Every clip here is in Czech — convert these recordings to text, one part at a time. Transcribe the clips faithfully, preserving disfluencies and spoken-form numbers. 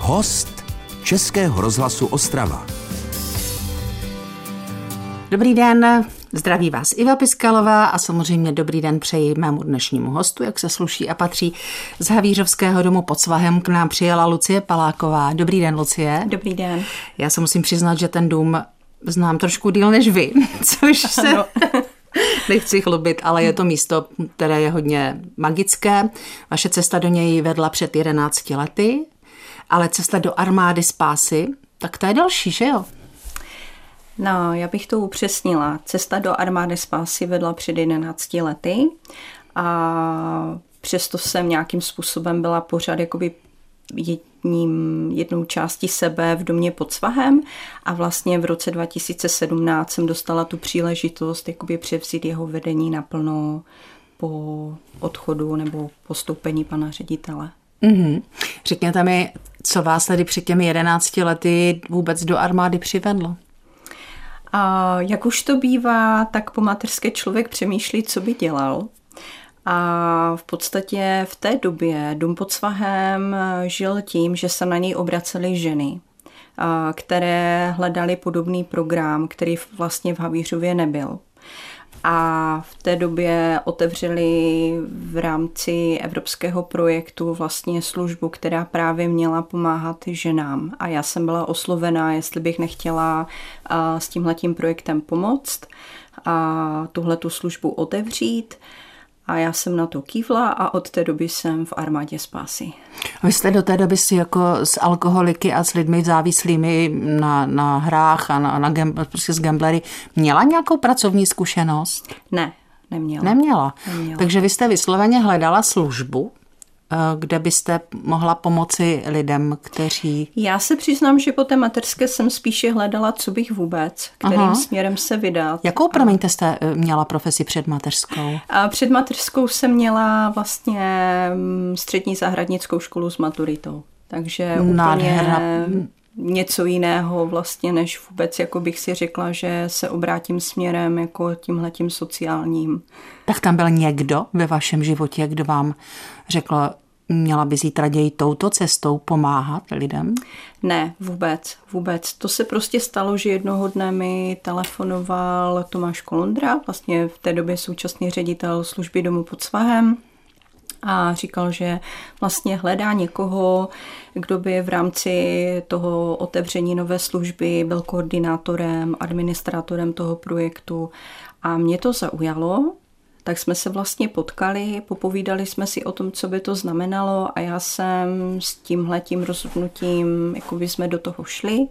Host Českého rozhlasu Ostrava. Dobrý den, zdraví vás Iva Piskalová a samozřejmě dobrý den přeji mému dnešnímu hostu, jak se sluší a patří. Z Havířovského domu pod Svahem k nám přijela Lucie Paláková. Dobrý den, Lucie. Dobrý den. Já se musím přiznat, že ten dům znám trošku díl než vy, což se nechci chlubit, ale je to místo, které je hodně magické. Vaše cesta do něj vedla před jedenácti lety, ale cesta do armády spásy, tak to je další, že jo? No, já bych to upřesnila. Cesta do armády spásy vedla před jedenácti lety a přesto jsem nějakým způsobem byla pořád jakoby jedním, jednou částí sebe v domě pod Svahem a vlastně v roce dva tisíce sedmnáct jsem dostala tu příležitost jakoby převzít jeho vedení naplno po odchodu nebo postoupení pana ředitele. Mm-hmm. Řekněte mi, co vás tady před těmi jedenácti lety vůbec do armády přivedlo? A jak už to bývá, tak po mateřské člověk přemýšlí, co by dělal. A v podstatě v té době dům pod Svahem žil tím, že se na něj obracely ženy, které hledaly podobný program, který vlastně v Havířově nebyl. A v té době otevřeli v rámci evropského projektu vlastně službu, která právě měla pomáhat ženám. A já jsem byla oslovená, jestli bych nechtěla s tímhletím projektem pomoct a tuhletu službu otevřít. A já jsem na to kývla a od té doby jsem v armádě spásy. Vy jste do té doby si jako s alkoholiky a s lidmi závislými na, na hrách a na, na gambl, prostě s gamblery měla nějakou pracovní zkušenost? Ne, neměla. Neměla. neměla. Takže vy jste vysloveně hledala službu, kde byste mohla pomoci lidem, kteří... Já se přiznám, že po té mateřské jsem spíše hledala, co bych vůbec, kterým Aha. směrem se vydat. Jakou, promiňte, jste měla profesi před mateřskou? A před mateřskou jsem měla vlastně střední zahradnickou školu s maturitou. Takže Nádherná. úplně něco jiného vlastně, než vůbec, jako bych si řekla, že se obrátím směrem jako tímhletím sociálním. Tak tam byl někdo ve vašem životě, kdo vám řekl, měla bys jít raději touto cestou pomáhat lidem? Ne, vůbec, vůbec. To se prostě stalo, že jednoho dne mi telefonoval Tomáš Kolondra, vlastně v té době současný ředitel služby domu pod Svahem, a říkal, že vlastně hledá někoho, kdo by v rámci toho otevření nové služby byl koordinátorem, administrátorem toho projektu. A mě to zaujalo, tak jsme se vlastně potkali, popovídali jsme si o tom, co by to znamenalo a já jsem s tímhletím rozhodnutím, jako by jsme do toho šli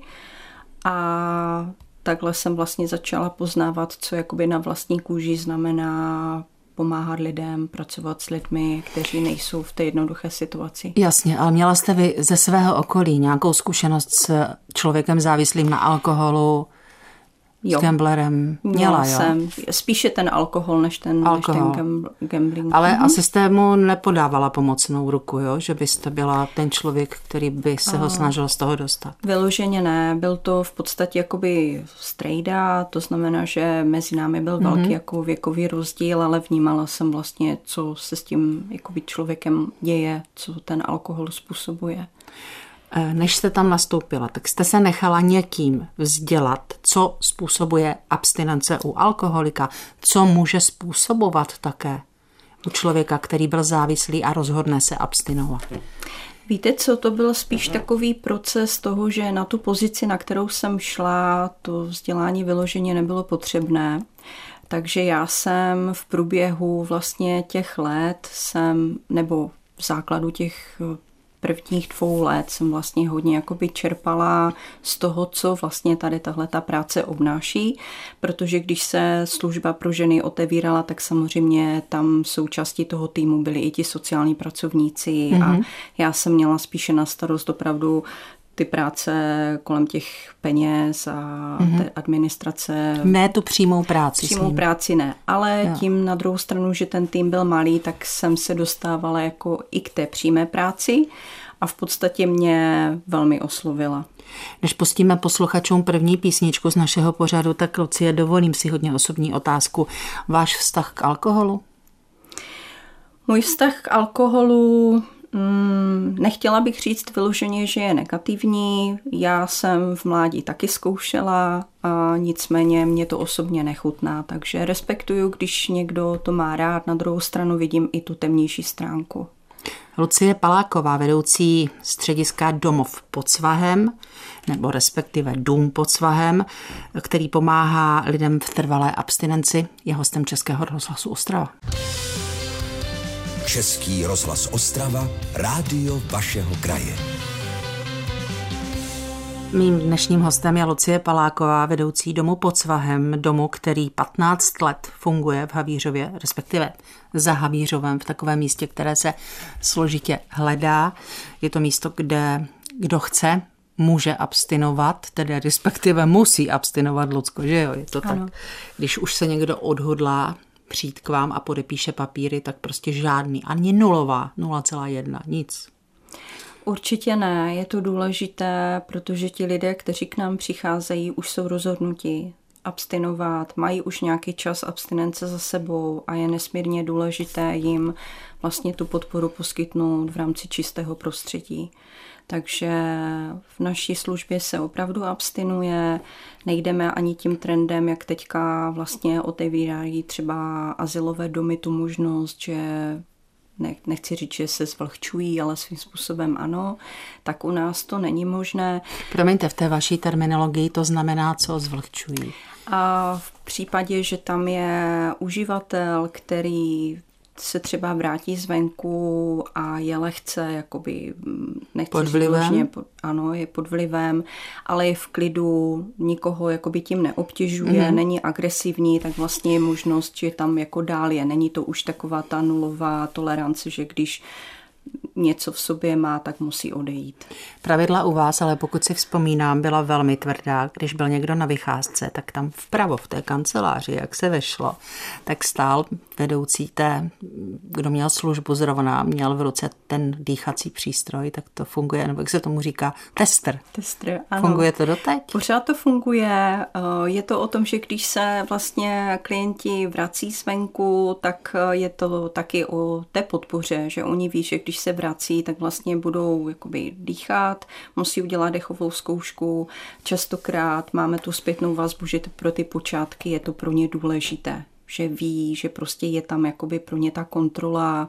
a takhle jsem vlastně začala poznávat, co jakoby na vlastní kůži znamená pomáhat lidem, pracovat s lidmi, kteří nejsou v té jednoduché situaci. Jasně, ale měla jste vy ze svého okolí nějakou zkušenost s člověkem závislým na alkoholu, jo. s gamblerem? Měla, Měla jsem. Spíše ten alkohol, než ten, než ten gambling. Ale mhm. asi jste mu nepodávala pomocnou ruku, jo? Že byste byla ten člověk, který by se ho snažil z toho dostat. Vyloženě ne. Byl to v podstatě jakoby strejda, to znamená, že mezi námi byl velký mm-hmm. jako věkový rozdíl, ale vnímala jsem vlastně, co se s tím jakoby člověkem děje, co ten alkohol způsobuje. Než jste tam nastoupila, tak jste se nechala někým vzdělat, co způsobuje abstinence u alkoholika, co může způsobovat také u člověka, který byl závislý a rozhodne se abstinovat. Víte co, to byl spíš takový proces toho, že na tu pozici, na kterou jsem šla, to vzdělání vyloženě nebylo potřebné. Takže já jsem v průběhu vlastně těch let jsem, nebo v základu těch prvních dvou let jsem vlastně hodně jakoby čerpala z toho, co vlastně tady tahleta práce obnáší, protože když se služba pro ženy otevírala, tak samozřejmě tam součástí toho týmu byli i ti sociální pracovníci mm-hmm. a já jsem měla spíše na starost opravdu ty práce kolem těch peněz a mm-hmm. té administrace. Ne tu přímou práci. Přímou práci ne, ale jo. tím na druhou stranu, že ten tým byl malý, tak jsem se dostávala jako i k té přímé práci a v podstatě mě velmi oslovila. Než pustíme posluchačům první písničku z našeho pořadu, tak Lucie, dovolím si hodně osobní otázku. Váš vztah k alkoholu? Můj vztah k alkoholu Mm, nechtěla bych říct vyloženě, že je negativní. Já jsem v mládí taky zkoušela, a nicméně mě to osobně nechutná, takže respektuju, když někdo to má rád, na druhou stranu vidím i tu temnější stránku. Lucie Paláková, vedoucí střediska Domov pod svahem, nebo respektive Dům pod svahem, který pomáhá lidem v trvalé abstinenci, je hostem Českého rozhlasu Ostrava. Český rozhlas Ostrava, rádio vašeho kraje. Mým dnešním hostem je Lucie Paláková, vedoucí Domu pod svahem, domu, který patnáct let funguje v Havířově, respektive za Havířovem, v takovém místě, které se složitě hledá. Je to místo, kde kdo chce, může abstinovat, tedy respektive musí abstinovat, Lucko, že jo? Je to ano. Tak. Když už se někdo odhodlá přijít k vám a podepíše papíry, tak prostě žádný, ani nulová, nula celá jedna, nic. Určitě ne, je to důležité, protože ti lidé, kteří k nám přicházejí, už jsou rozhodnutí abstinovat, mají už nějaký čas abstinence za sebou a je nesmírně důležité jim vlastně tu podporu poskytnout v rámci čistého prostředí. Takže v naší službě se opravdu abstinuje, nejdeme ani tím trendem, jak teďka vlastně otevírají třeba azylové domy tu možnost, že nechci říct, že se zvlhčují, ale svým způsobem ano, tak u nás to není možné. Promiňte, v té vaší terminologii to znamená, co zvlhčují? A v případě, že tam je uživatel, který se třeba vrátí zvenku a je lehce, jakoby, nechci pod vlivem? Pod, ano, je pod vlivem, ale je v klidu, nikoho jakoby tím neobtěžuje, mm. není agresivní, tak vlastně je možnost, že tam jako dál je. Není to už taková ta nulová tolerance, že když něco v sobě má, tak musí odejít. Pravidla u vás, ale pokud si vzpomínám, byla velmi tvrdá. Když byl někdo na vycházce, tak tam vpravo v té kanceláři, jak se vešlo, tak stál vedoucí té, kdo měl službu zrovna, měl v ruce ten dýchací přístroj, tak to funguje, nebo jak se tomu říká, tester. Tester, ano. Funguje to doteď? Pořád to funguje. Je to o tom, že když se vlastně klienti vrací zvenku, tak je to taky o té podpoře, že oni ví, že když se vrací, tak vlastně budou jakoby dýchat, musí udělat dechovou zkoušku. Častokrát máme tu zpětnou vazbu, že pro ty počátky je to pro ně důležité, že ví, že prostě je tam jakoby pro ně ta kontrola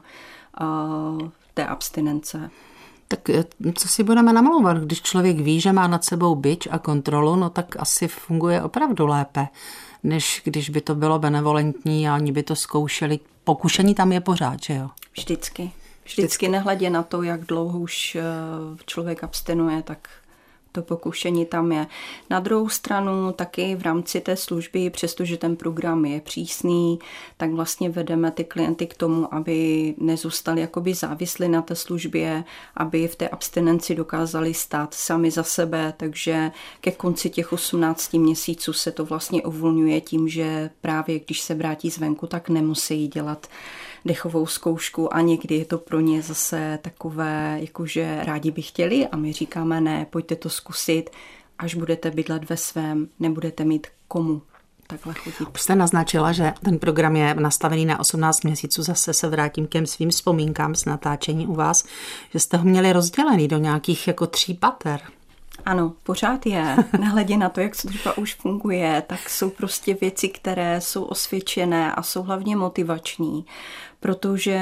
uh, té abstinence. Tak co si budeme namlouvat, když člověk ví, že má nad sebou bič a kontrolu, no tak asi funguje opravdu lépe, než když by to bylo benevolentní a oni by to zkoušeli. Pokušení tam je pořád, že jo? Vždycky. Vždycky nehledě na to, jak dlouho už člověk abstinuje, tak to pokušení tam je. Na druhou stranu taky v rámci té služby, přestože ten program je přísný, tak vlastně vedeme ty klienty k tomu, aby nezůstali jakoby závislí na té službě, aby v té abstinenci dokázali stát sami za sebe, takže ke konci těch osmnácti měsíců se to vlastně uvolňuje tím, že právě když se vrátí zvenku, tak nemusí dělat dechovou zkoušku a někdy je to pro ně zase takové, jakože rádi by chtěli a my říkáme ne, pojďte to zkusit, až budete bydlet ve svém, nebudete mít komu takhle chodit. Už jste naznačila, že ten program je nastavený na osmnáct měsíců, zase se vrátím k těm svým vzpomínkám z natáčení u vás, že jste ho měli rozdělený do nějakých jako tří pater. Ano, pořád je. Nehledě na to, jak služba už funguje, tak jsou prostě věci, které jsou osvědčené a jsou hlavně motivační, protože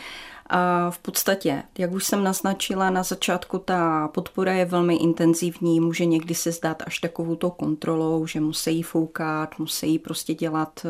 v podstatě, jak už jsem naznačila na začátku, ta podpora je velmi intenzivní, může někdy se zdát až takovou tou kontrolou, že musí foukat, musí prostě dělat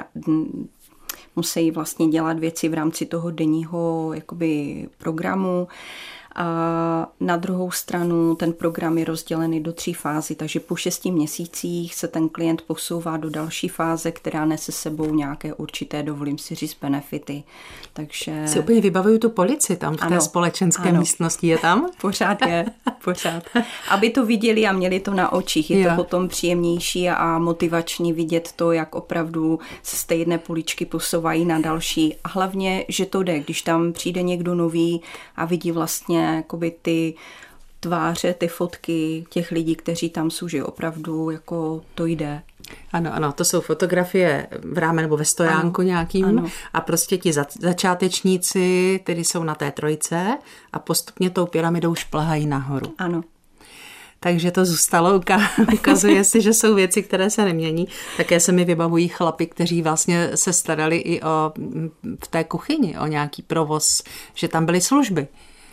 musí vlastně dělat věci v rámci toho denního jakoby programu. A na druhou stranu ten program je rozdělený do tří fází, takže po šesti měsících se ten klient posouvá do další fáze, která nese sebou nějaké určité, dovolím si říct, benefity. Takže... Si úplně vybavuju tu polici tam v té ano, společenské ano. místnosti, je tam? Pořád je, pořád. Aby to viděli a měli to na očích, je jo. to potom příjemnější a motivační vidět to, jak opravdu se z té jedné poličky posouvají na další. A hlavně, že to jde, když tam přijde někdo nový a vidí vlastně jakoby ty tváře, ty fotky těch lidí, kteří tam jsou, že opravdu jako to jde. Ano, ano, to jsou fotografie v ráme nebo ve stojánku ano, nějakým ano. A prostě ti za, začátečníci, kteří jsou na té trojce a postupně tou pyramidou šplhají nahoru. Ano. Takže to zůstalo, ukazuje si, že jsou věci, které se nemění. Také se mi vybavují chlapi, kteří vlastně se starali i o, v té kuchyni, o nějaký provoz, že tam byly služby.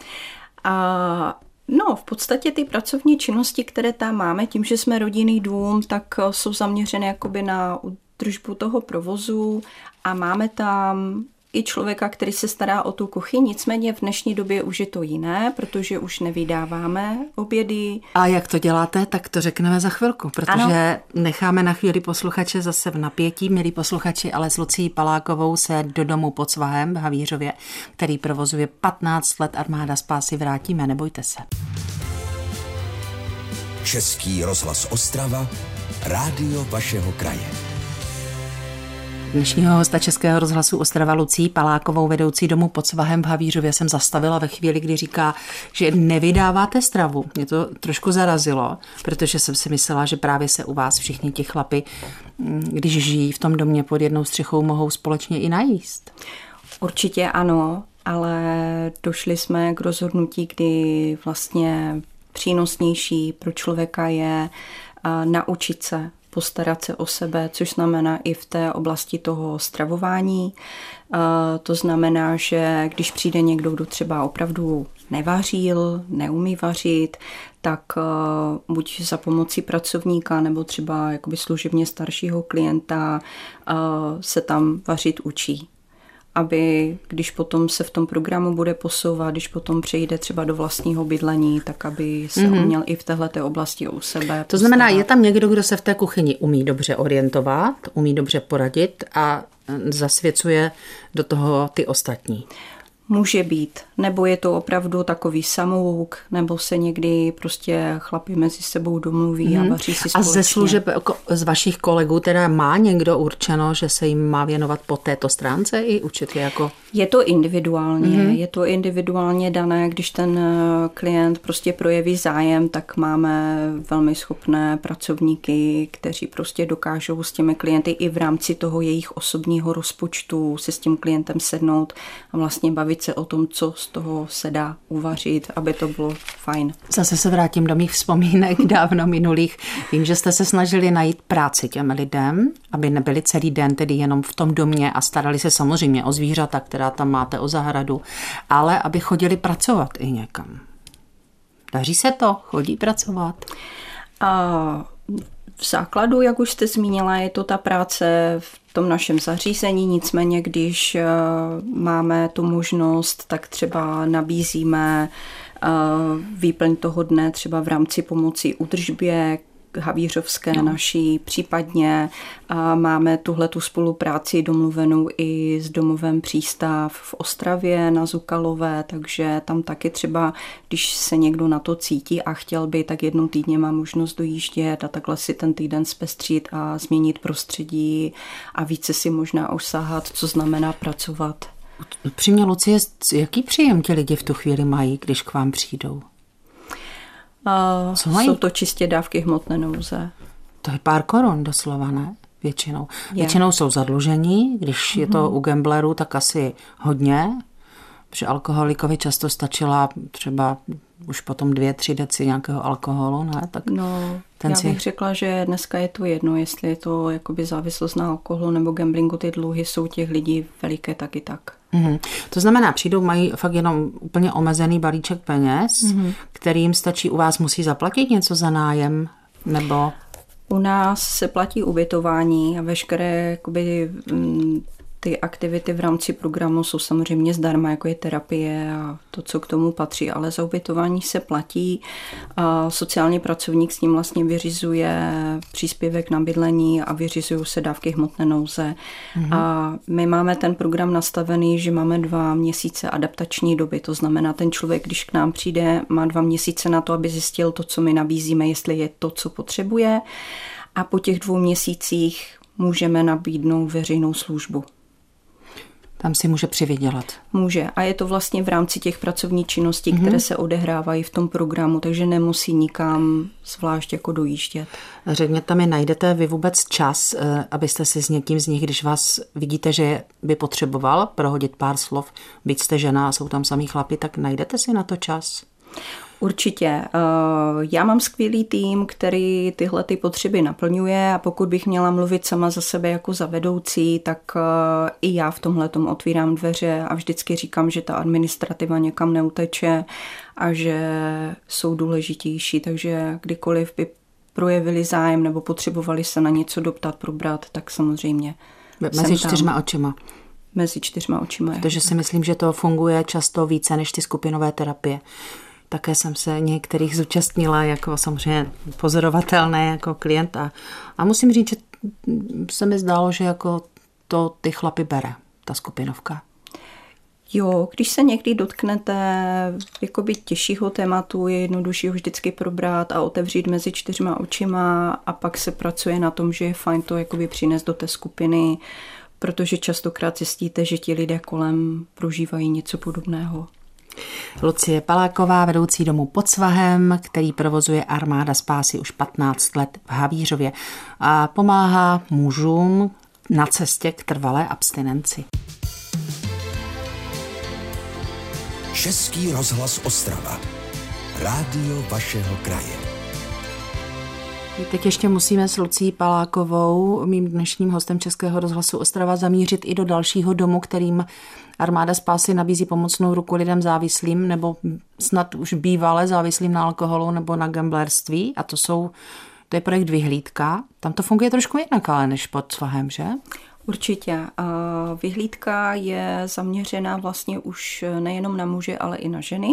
A no, v podstatě ty pracovní činnosti, které tam máme, tím, že jsme rodinný dům, tak jsou zaměřené jakoby na údržbu toho provozu a máme tam i člověka, který se stará o tu kuchyni. Nicméně v dnešní době už je to jiné, protože už nevydáváme obědy. A jak to děláte, tak to řekneme za chvilku, protože ano. necháme na chvíli posluchače zase v napětí. Milí posluchači, ale s Lucií Palákovou se do domu pod Svahem v Havířově, který provozuje patnáct let Armáda spásy, vrátíme, nebojte se. Český rozhlas Ostrava, rádio vašeho kraje. Dnešního hosta Českého rozhlasu Ostrava Lucii Palákovou, vedoucí domu pod Svahem v Havířově, jsem zastavila ve chvíli, kdy říká, že nevydáváte stravu. Mě to trošku zarazilo, protože jsem si myslela, že právě se u vás všichni ti chlapi, když žijí v tom domě pod jednou střechou, mohou společně i najíst. Určitě ano, ale došli jsme k rozhodnutí, kdy vlastně přínosnější pro člověka je naučit se postarat se o sebe, což znamená i v té oblasti toho stravování. To znamená, že když přijde někdo, kdo třeba opravdu nevařil, neumí vařit, tak buď za pomocí pracovníka nebo třeba jakoby služebně staršího klienta se tam vařit učí. Aby když potom se v tom programu bude posouvat, když potom přejde třeba do vlastního bydlení, tak aby se mm-hmm. uměl i v téhleté oblasti u sebe postarat. To znamená, je tam někdo, kdo se v té kuchyni umí dobře orientovat, umí dobře poradit a zasvěcuje do toho ty ostatní. Může být, nebo je to opravdu takový samouk, nebo se někdy prostě chlapi mezi sebou domluví mm. a vaří si společně. A ze služeb z vašich kolegů teda má někdo určeno, že se jim má věnovat po této stránce i určitě jako... Je to individuálně, mm. je to individuálně dané, když ten klient prostě projeví zájem, tak máme velmi schopné pracovníky, kteří prostě dokážou s těmi klienty i v rámci toho jejich osobního rozpočtu si s tím klientem sednout a vlastně bavit se o tom, co z toho se dá uvařit, aby to bylo fajn. Zase se vrátím do mých vzpomínek dávno minulých. Vím, že jste se snažili najít práci těm lidem, aby nebyli celý den tedy jenom v tom domě a starali se samozřejmě o zvířata, která tam máte, o zahradu, ale aby chodili pracovat i někam. Daří se to? Chodí pracovat? A v základu, jak už jste zmínila, je to ta práce v tom našem zařízení, nicméně když máme tu možnost, tak třeba nabízíme výplň toho dne třeba v rámci pomoci údržbě havířovské no. naší, případně máme tuhletu spolupráci domluvenou i s domovem Přístav v Ostravě na Zukalové, takže tam taky třeba, když se někdo na to cítí a chtěl by, tak jednou týdně má možnost dojíždět a takhle si ten týden zpestřit a změnit prostředí a více si možná osahat, co znamená pracovat. Upřímně, Lucie, jaký příjem ti lidi v tu chvíli mají, když k vám přijdou? Uh, jsou to čistě dávky hmotné nouze. To je pár korun doslova, ne? Většinou. Je. Většinou jsou zadlužení, když mm-hmm. je to u gamblerů, tak asi hodně. Při alkoholikovi často stačila třeba už potom dvě, tři deci nějakého alkoholu, ne? Tak no, ten já si... bych řekla, že dneska je to jedno, jestli je to jakoby závislost na alkoholu nebo gamblingu, ty dluhy jsou těch lidí veliké tak i tak. Mm-hmm. To znamená, přijdou, mají fakt jenom úplně omezený balíček peněz, mm-hmm. kterým stačí, u vás musí zaplatit něco za nájem, nebo... U nás se platí ubytování a veškeré jakoby, ty aktivity v rámci programu jsou samozřejmě zdarma, jako je terapie a to, co k tomu patří, ale za ubytování se platí. A sociální pracovník s ním vlastně vyřizuje příspěvek na bydlení a vyřizují se dávky hmotné nouze. Mhm. A my máme ten program nastavený, že máme dva měsíce adaptační doby, to znamená, ten člověk, když k nám přijde, má dva měsíce na to, aby zjistil to, co my nabízíme, jestli je to, co potřebuje. A po těch dvou měsících můžeme nabídnout veřejnou službu. Tam si může přivydělat. Může. A je to vlastně v rámci těch pracovních činností, mm-hmm. které se odehrávají v tom programu, takže nemusí nikam zvlášť jako dojíždět. Řekněte mi, najdete vy vůbec čas, abyste si s někým z nich, když vás vidíte, že by potřeboval prohodit pár slov, byť jste žena a jsou tam samý chlapi, tak najdete si na to čas? Určitě. Já mám skvělý tým, který tyhle ty potřeby naplňuje a pokud bych měla mluvit sama za sebe jako za vedoucí, tak i já v tomhletom otvírám dveře a vždycky říkám, že ta administrativa někam neuteče a že jsou důležitější, takže kdykoliv by projevili zájem nebo potřebovali se na něco doptat, probrat, tak samozřejmě Mezi čtyřma očima. Mezi čtyřma očima. Protože si myslím, že to funguje často více než ty skupinové terapie. Také jsem se některých zúčastnila jako samozřejmě pozorovatelné jako klient a, a musím říct, že se mi zdálo, že jako to ty chlapy bere, ta skupinovka. Jo, když se někdy dotknete jakoby těžšího tématu, je jednodušší ho vždycky probrat a otevřít mezi čtyřma očima a pak se pracuje na tom, že je fajn to jakoby přinést do té skupiny, protože častokrát zjistíte, že ti lidé kolem prožívají něco podobného. Lucie Paláková, vedoucí domu pod Svahem, který provozuje Armáda spásy už patnáct let v Havířově a pomáhá mužům na cestě k trvalé abstinenci. Český rozhlas Ostrava. Rádio vašeho kraje. Teď ještě musíme s Lucí Palákovou, mým dnešním hostem Českého rozhlasu Ostrava, zamířit i do dalšího domu, kterým Armáda spásy nabízí pomocnou ruku lidem závislým nebo snad už bývale závislým na alkoholu nebo na gamblerství. A to jsou, to je projekt Vyhlídka. Tam to funguje trošku jinak, ale než pod Svahem, že? Určitě. Vyhlídka je zaměřená vlastně už nejenom na muže, ale i na ženy.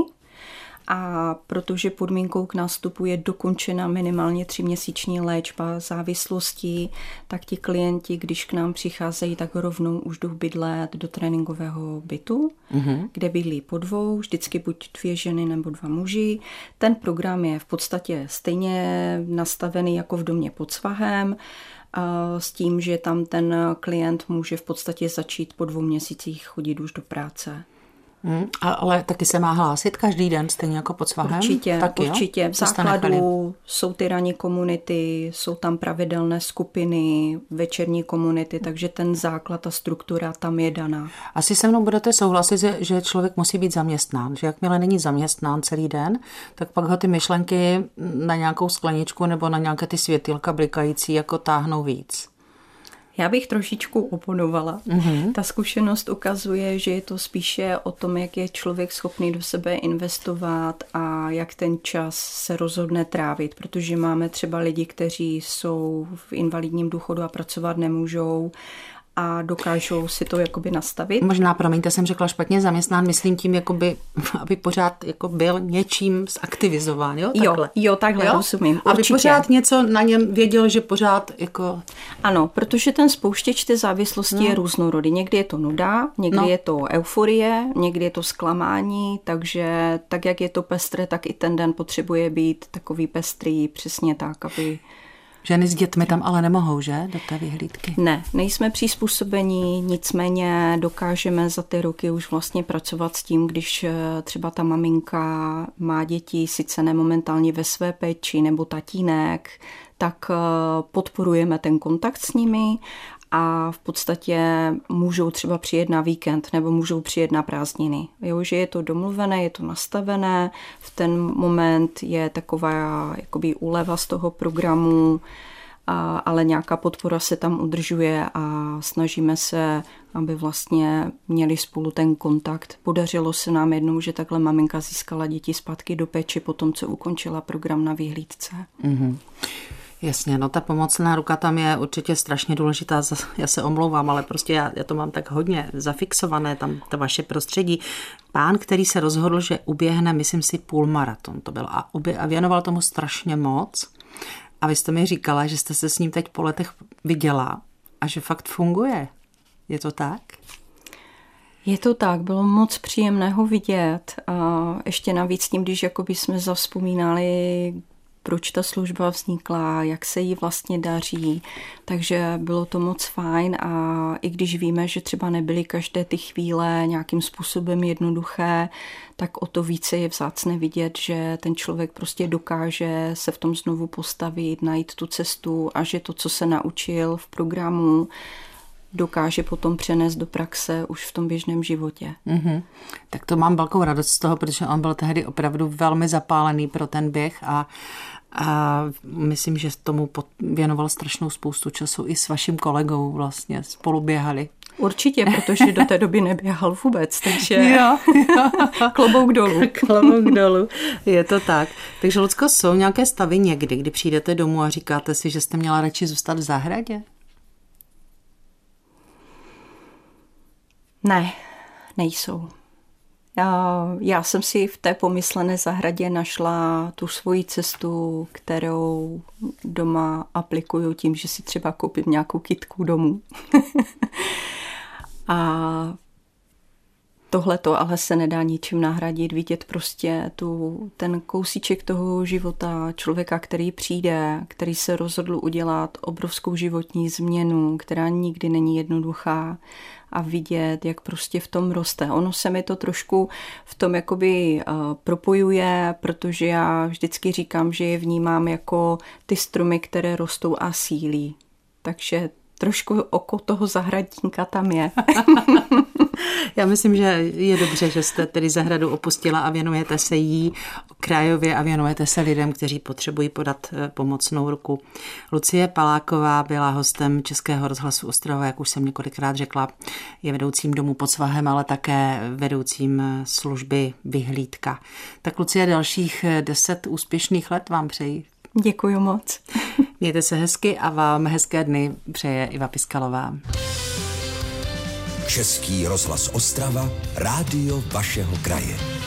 A protože podmínkou k nástupu je dokončena minimálně tříměsíční léčba závislosti, tak ti klienti, když k nám přicházejí, tak rovnou už jdou bydlet do tréninkového bytu, mm-hmm. kde bydlí po dvou, vždycky buď dvě ženy nebo dva muži. Ten program je v podstatě stejně nastavený jako v domě pod Svahem, s tím, že tam ten klient může v podstatě začít po dvou měsících chodit už do práce. Hmm, ale taky se má hlásit každý den, stejně jako pod Svahem? Určitě, tak určitě. Jo? V základu jsou ty ranní komunity, jsou tam pravidelné skupiny, večerní komunity, takže ten základ, ta struktura tam je daná. Asi se mnou budete souhlasit, že člověk musí být zaměstnán, že jakmile není zaměstnán celý den, tak pak ho ty myšlenky na nějakou skleničku nebo na nějaké ty světýlka blikající jako táhnou víc. Já bych trošičku oponovala. Mm-hmm. Ta zkušenost ukazuje, že je to spíše o tom, jak je člověk schopný do sebe investovat a jak ten čas se rozhodne trávit, protože máme třeba lidi, kteří jsou v invalidním důchodu a pracovat nemůžou a dokážou si to jakoby nastavit. Možná, promiňte, jsem řekla špatně, zaměstnán, myslím tím, jakoby, aby pořád jako byl něčím zaktivizován, jo? Takhle. Jo, jo, takhle jo? Rozumím. Aby pořád něco na něm věděl, že pořád jako... Ano, protože ten spouštěč té závislosti no. je různorodý. Někdy je to nuda, někdy no. je to euforie, někdy je to zklamání, takže tak, jak je to pestré, tak i ten den potřebuje být takový pestrý, přesně tak, aby... Ženy s dětmi tam ale nemohou, že? Do té vyhlídky. Ne, nejsme přizpůsobení, nicméně dokážeme za ty roky už vlastně pracovat s tím, když třeba ta maminka má děti, sice ne momentálně ve své péči nebo tatínek, tak podporujeme ten kontakt s nimi a v podstatě můžou třeba přijet na víkend nebo můžou přijet na prázdniny. Jo, že je to domluvené, je to nastavené, v ten moment je taková jakoby úleva z toho programu, a, ale nějaká podpora se tam udržuje a snažíme se, aby vlastně měli spolu ten kontakt. Podařilo se nám jednou, že takhle maminka získala děti zpátky do péče po tom, co ukončila program na vyhlídce. Mm-hmm. Jasně, no ta pomocná ruka tam je určitě strašně důležitá, já se omlouvám, ale prostě já, já to mám tak hodně zafixované, tam to vaše prostředí. Pán, který se rozhodl, že uběhne, myslím si, půlmaraton to byl a, ubě, a věnoval tomu strašně moc a vy jste mi říkala, že jste se s ním teď po letech viděla a že fakt funguje. Je to tak? Je to tak, bylo moc příjemné ho vidět a ještě navíc tím, když jakoby jsme zavzpomínali proč ta služba vznikla, jak se jí vlastně daří. Takže bylo to moc fajn a i když víme, že třeba nebyly každé ty chvíle nějakým způsobem jednoduché, tak o to více je vzácné vidět, že ten člověk prostě dokáže se v tom znovu postavit, najít tu cestu a že to, co se naučil v programu, dokáže potom přenést do praxe už v tom běžném životě. Mm-hmm. Tak to mám velkou radost z toho, protože on byl tehdy opravdu velmi zapálený pro ten běh a, a myslím, že tomu věnoval strašnou spoustu času i s vaším kolegou vlastně spolu běhali. Určitě, protože do té doby neběhal vůbec, takže jo. klobouk dolů. Klobouk dolů, je to tak. Takže, Lucko, jsou nějaké stavy někdy, kdy přijdete domů a říkáte si, že jste měla radši zůstat v zahradě? Ne, nejsou. Já, já jsem si v té pomyslené zahradě našla tu svoji cestu, kterou doma aplikuju tím, že si třeba koupím nějakou kytku domů. A tohleto ale se nedá ničím nahradit, vidět prostě tu, ten kousíček toho života člověka, který přijde, který se rozhodl udělat obrovskou životní změnu, která nikdy není jednoduchá a vidět, jak prostě v tom roste. Ono se mi to trošku v tom jakoby uh, propojuje, protože já vždycky říkám, že je vnímám jako ty stromy, které rostou a sílí. Takže trošku oko toho zahradníka tam je. Já myslím, že je dobře, že jste tedy zahradu opustila a věnujete se jí krajově a věnujete se lidem, kteří potřebují podat pomocnou ruku. Lucie Paláková byla hostem Českého rozhlasu Ostrava, jak už jsem několikrát řekla, je vedoucím domu pod svahem, ale také vedoucím služby Vyhlídka. Tak Lucie, dalších deset úspěšných let vám přeji. Děkuji moc. Mějte se hezky a vám hezké dny přeje Iva Piskalová. Český rozhlas Ostrava, rádio vašeho kraje.